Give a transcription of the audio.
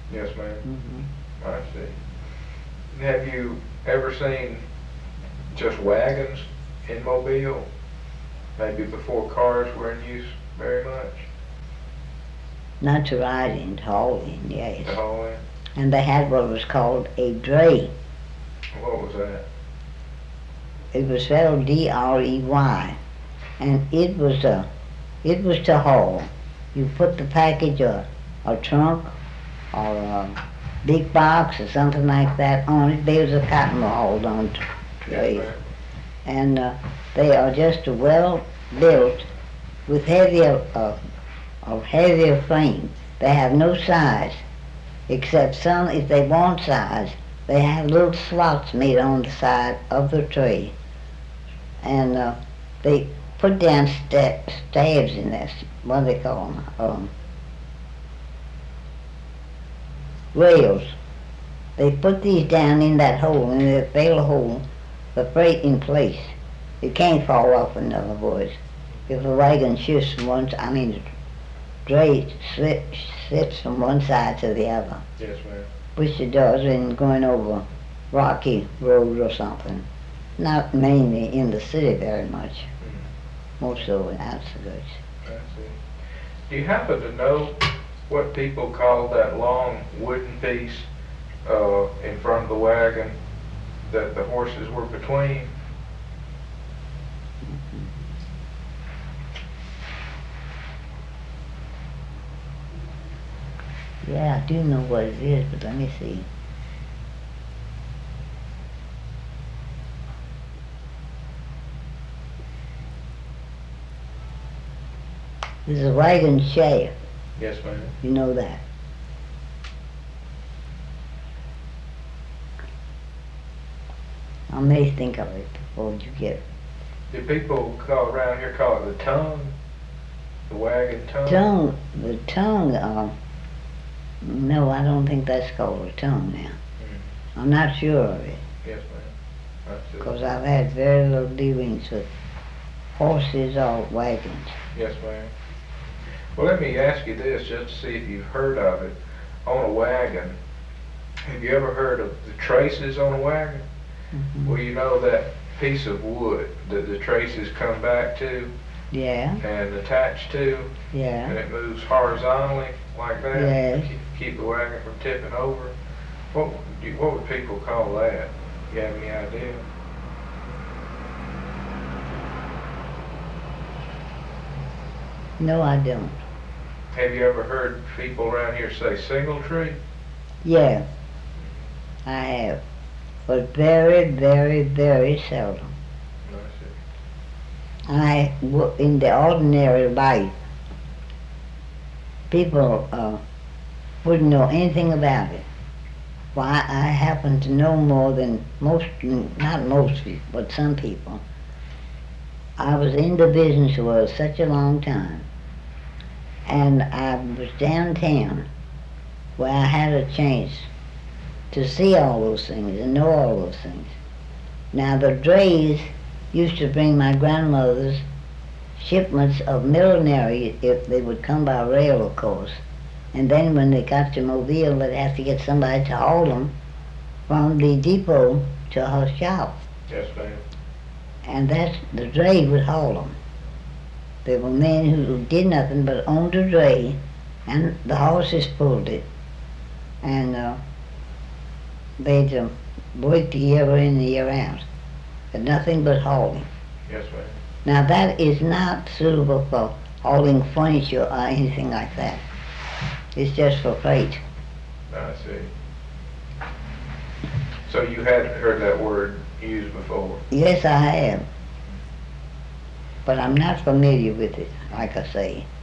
Yes, ma'am. Mm-hmm. I see. Have you ever seen just wagons in Mobile? Maybe before cars were in use very much Not to ride in, to haul in, yes. to haul in? And they had what was called a dray. What was that? It was spelled D-R-E-Y, and it was to haul. You put the package or a trunk or a big box or something like that on it. There was a cotton hauled on Yes, trays, ma'am. and they are just well built with heavier frame. They have no size, except some, if they want size, they have little slots made on the side of the tray, and they put down stabs in there. What do they call them? Rails. They put these down in that hole, in that they'll hold the freight in place. It can't fall off, in other words. If the wagon shifts from one, I mean, the dray slips from one side to the other, Yes, ma'am. which it does in going over rocky road or something. Not mainly in the city very much, most of the outskirts. I see. Do you happen to know what people call that long wooden piece in front of the wagon that the horses were between? Yeah, I do know what it is, but let me see. There's a wagon shaft, Yes, ma'am. you know that. I may think of it before you get it. Do people around here call it the tongue? The wagon tongue? The tongue, no, I don't think that's called a tongue now. I'm not sure of it, Yes, ma'am. I see. because I've had very little dealings with horses or wagons. Yes, ma'am. Well, let me ask you this, just to see if you've heard of it. On a wagon, have you ever heard of the traces on a wagon? Mm-hmm. Well, you know that piece of wood that the traces come back to Yeah, and attach to, and yeah, it moves horizontally like that? Yes. Keep the wagon from tipping over. What would people call that? You have any idea? no, I don't. Have you ever heard people around here say single tree? Yeah, I have, but very, very, very seldom. I see. In the ordinary life, people wouldn't know anything about it. Why, I happen to know more than most, not most people, but some people. I was in the business for such a long time, and I was downtown where I had a chance to see all those things and know all those things. Now the drays used to bring my grandmother's shipments of millinery, if they would come by rail, of course. And then when they got to Mobile, they'd have to get somebody to haul them from the depot to her shop. Yes, ma'am. And the dray would haul them. There were men who did nothing but owned a dray, and the horses pulled it. And they'd work the year in and the year out. And nothing but hauling. Yes, ma'am. Now that is not suitable for hauling furniture or anything like that. It's just for freight. I see. So you hadn't heard that word used before? Yes, I have. But I'm not familiar with it, like I say.